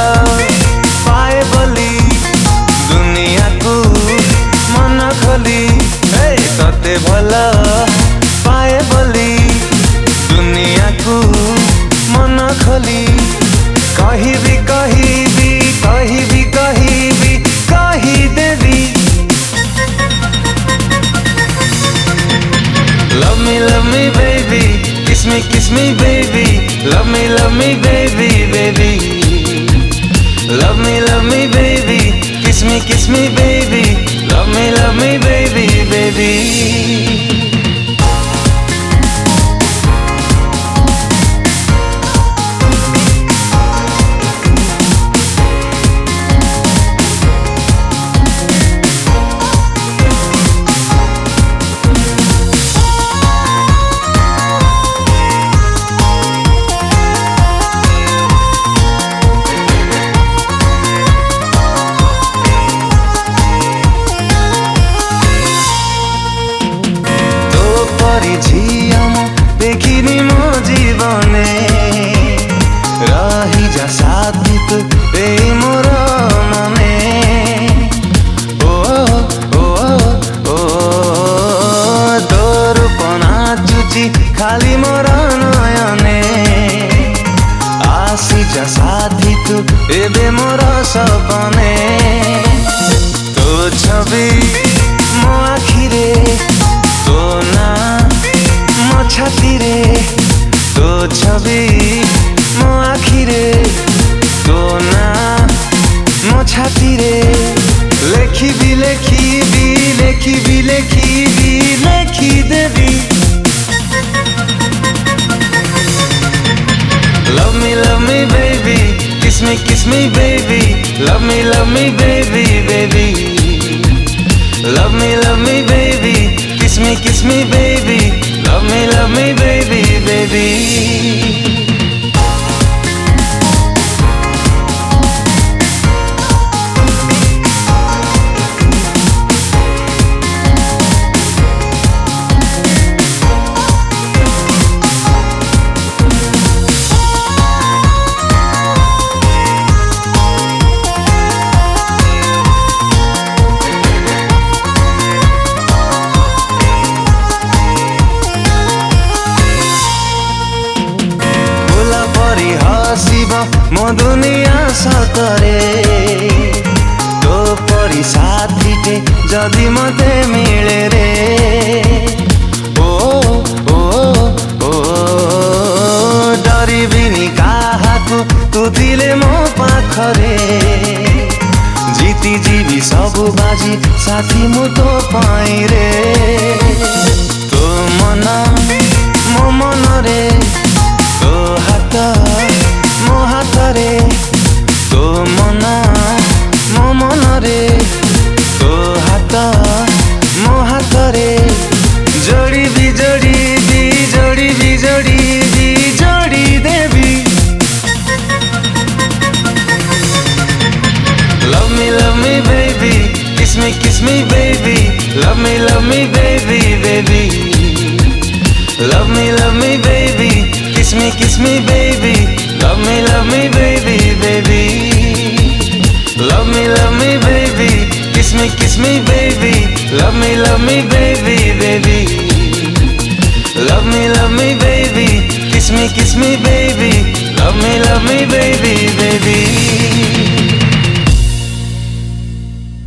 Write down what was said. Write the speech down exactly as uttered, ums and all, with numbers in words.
पाए बोली दुनिया को मन खोली तते भल पाए बोली दुनिया को मन खोली कही भी कही भी कही भी कही भी कही देवी Love me, love me, baby. Kiss me, kiss me, baby. Love me, love me, baby, baby. Love me, love me, baby. Kiss me, kiss me, baby. Love me, love me, baby, baby. देखिनी मो जीवने रही जा साथी तू ए मोर मने ओ ओ ओ तोर पना चुची खाली मोर नयने आसी जा साथी तू एबे मोर सपने तो छवि मो आखिरे तो ना छाती रे तो छवि मो आखिरे तो ना मो छाती रे लेखी भी लेखी भी लेखी भी लेखी भी लेखी देवी Love me, love me, baby. Kiss me, kiss me, baby. Love me, love me, baby, baby. Love me, love me, baby. Kiss me, kiss me, baby. Love me, love me, baby, baby. मो दुनिया सतरे तो परी साथीटे जदि मते मिले रे ओ ओ ओ डरिबिनी काहाकु तू दिले मो पाखरे जीती जीवी सब बाजी साथी मु तो पाई रे तो मन मो मन रे तो हाथ मो हाथ रे तो मन मो मन रे तो हाथ मो हाथ रे जोड़ी भी जोड़ी भी जोड़ी भी जोड़ी भी जोड़ी देवी Love me, love me, baby. Kiss me, kiss me, baby. Love me, love me, baby, baby. Love me, love me, baby. Kiss me, kiss me, baby. Love me, love me, baby, baby. Love me, love me, baby. Kiss me, kiss me, baby. Love me, love me, baby.